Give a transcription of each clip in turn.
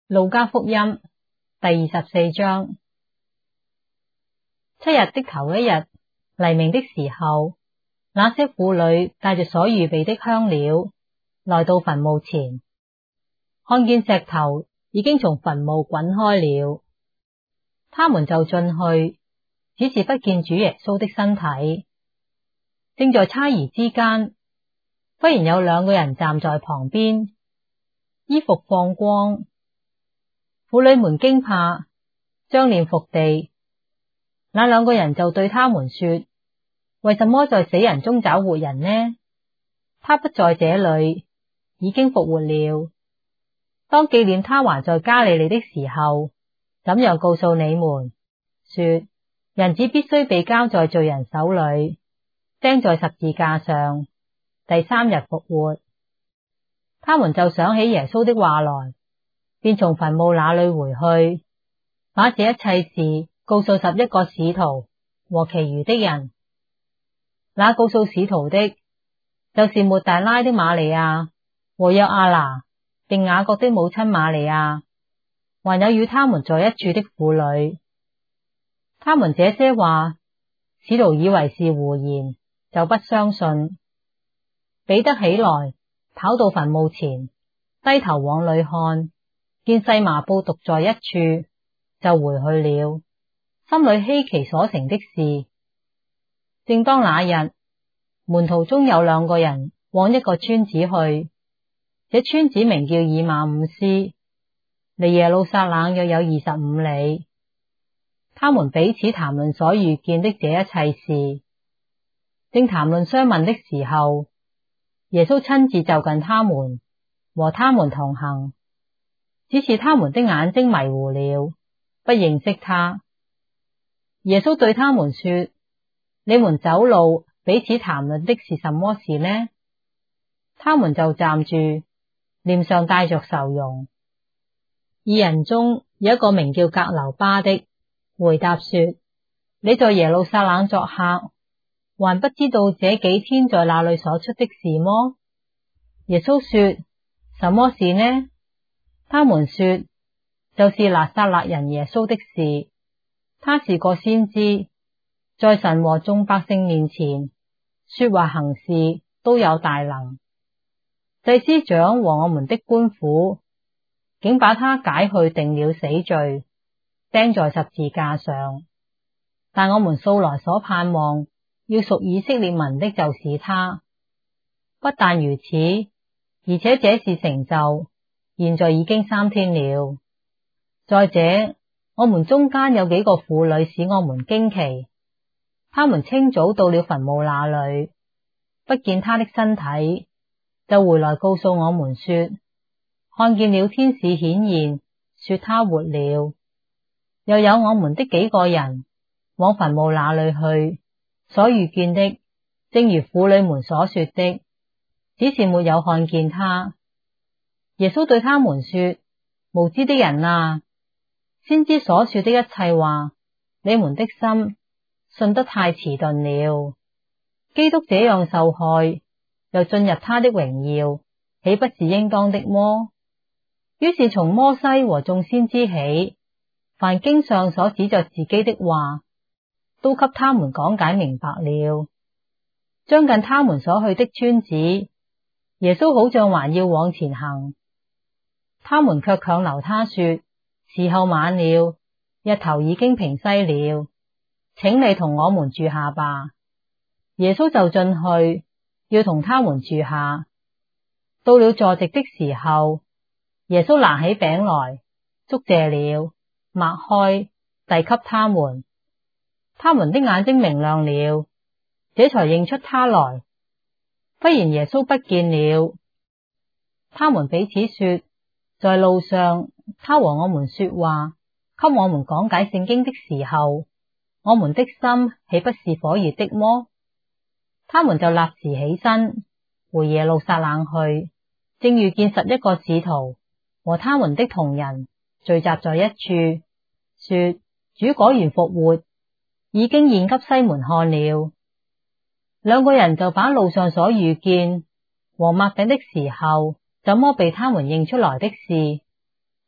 路加福音第24章。7日的頭一日，黎明的時候，那些婦女帶着所預備的香料，來到墳墓前，看見石頭已經從墳墓滾開了，他們就進去，只是不見主耶穌的身體。正在猜疑之間，忽然有兩個人站在旁邊，衣服放光。婦女們驚怕，將臉伏地。那兩個人就對他們說：為什麼在死人中找活人呢？他不在這裏，已經復活了。當紀念他還在加利利的時候，怎樣告訴你們，說人子必須被交在罪人手裏，釘在十字架上，第三日復活。他們就想起耶穌的話來，便從墳墓那裏回去，把這一切事告訴11個使徒和其餘的人。那告訴使徒的，就是抹大拉的瑪利亞和約阿拿並雅各的母親瑪利亞，還有與他們在一處的婦女。他們這些話，使徒以為是胡言，就不相信。彼得起來，跑到墳墓前，低頭往裏看，見細麻布獨在一處，就回去了，心裏稀奇所成的事。正當那日，門徒中有兩個人往一個村子去，這村子名叫以馬忤斯，離耶路撒冷約有25里。他們彼此談論所遇見的這一切事，正談論相問的時候，耶穌親自就近他們，和他們同行，只是他們的眼睛迷糊了，不認識他。耶穌對他們說：你們走路彼此談論的是什麼事呢？他們就站住，臉上帶着愁容。二人中有一個名叫革流巴的，回答說：你在耶路撒冷作客，還不知道這幾天在那裏所出的事麼？耶穌說：什麼事呢？他們說：就是拿撒勒人耶穌的事。他是個先知，在神和眾百姓面前說話行事都有大能。祭司長和我們的官府竟把他解去，定了死罪，釘在十字架上。但我們素來所盼望要屬以色列民的就是他。不但如此，而且這事成就，現在已經3天了。再者，我們中間有幾個婦女使我們驚奇，他們清早到了墳墓那裏，不見他的身體，就回來告訴我們說，看見了天使顯現，說他活了。又有我們的幾個人往墳墓那裏去，所遇見的正如婦女們所說的，只是沒有看見他。耶穌對他們說：無知的人啊，先知所說的一切話，你們的心信得太遲鈍了。基督這樣受害，又進入他的榮耀，豈不是應當的麼？於是從摩西和眾先知起，凡經上所指着自己的話，都給他們講解明白了。將近他們所去的村子，耶穌好像還要往前行，他們卻強留他說：時候晚了，日頭已經平西了，請你同我們住下吧。耶穌就進去，要同他們住下。到了坐席的時候，耶穌拿起餅來，祝謝了，擘開，遞給他們。他們的眼睛明亮了，這才認出他來。忽然耶穌不見了。他們彼此說，在路上他和我們說話，給我們講解聖經的時候，我們的心豈不是火熱的麼？他們就立時起身，回耶路撒冷去，正遇見11個使徒和他們的同人聚集在一處，說：主果然復活，已經現給西門看了。兩個人就把路上所遇見和擘餅的時候怎麼被他們認出來的事，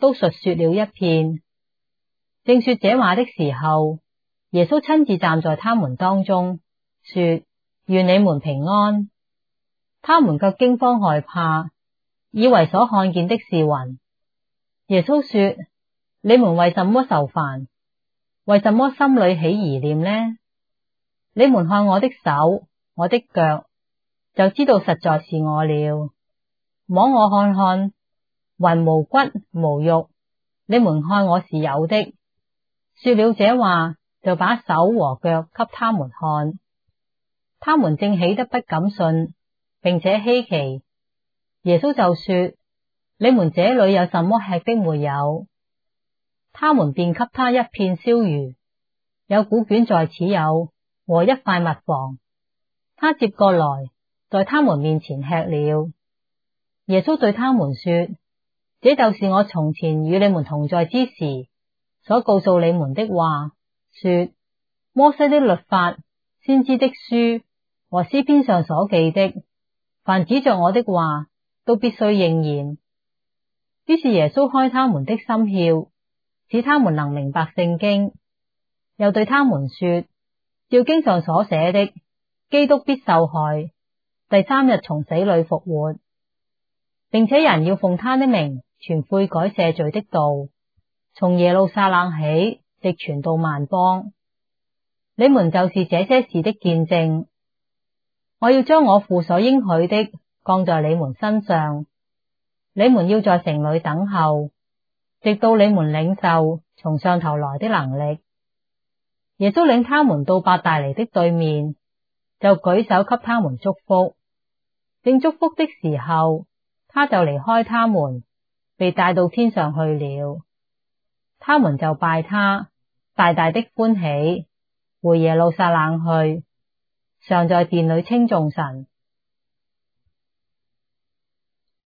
都述說了一遍。正說這話的時候，耶穌親自站在他們當中，說：願你們平安。他們卻驚慌害怕，以為所看見的是魂。耶穌說：你們為什麼愁煩？為什麼心裏起疑念呢？你們看我的手，我的腳，就知道實在是我了。摸我看看，魂無骨無肉，你們看我是有的。說了這話，就把手和腳給他們看。他們正喜得不敢信，並且稀奇。耶穌就說：你們這裏有什麼吃的沒有？他們便給他一片燒魚，有古卷在此有，和一塊蜜房。他接過來，在他們面前吃了。耶穌對他們說：這就是我從前與你們同在之時所告訴你們的話，說摩西的律法、先知的書和詩篇上所記的，凡指着我的話，都必須應驗。於是耶穌開他們的心竅，使他們能明白聖經，又對他們說：照經上所寫的，基督必受害，第三日從死裏復活，並且人要奉他的名傳悔改赦罪的道，從耶路撒冷起，直傳到萬邦。你們就是這些事的見證。我要將我父所應許的降在你們身上。你們要在城裏等候，直到你們領受從上頭來的能力。耶穌領他們到伯大尼的對面，就舉手給他們祝福。正祝福的時候，他就離開他們，被帶到天上去了。他們就拜他，大大的歡喜，回耶路撒冷去，常在殿裏稱頌神。